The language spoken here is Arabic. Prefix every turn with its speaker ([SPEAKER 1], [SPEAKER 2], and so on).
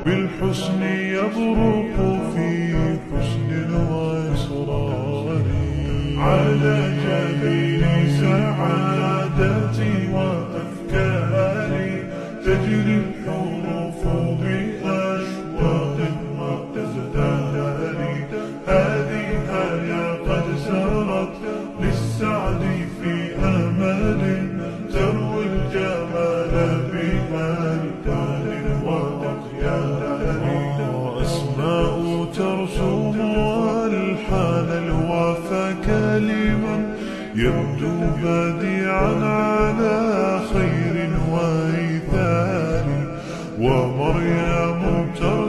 [SPEAKER 1] بالحسن يبرق في حسن وإصرار على جبين سعادتي وأفكاري تجري الحروف بأشواق وتزدهر هذه يا قد سرت للسعد في أمل تروي الجمال بألبان وأطيار أسماء ترسم ألحان الوفا كلما يبدو بديعا على خير وإيثار ومريم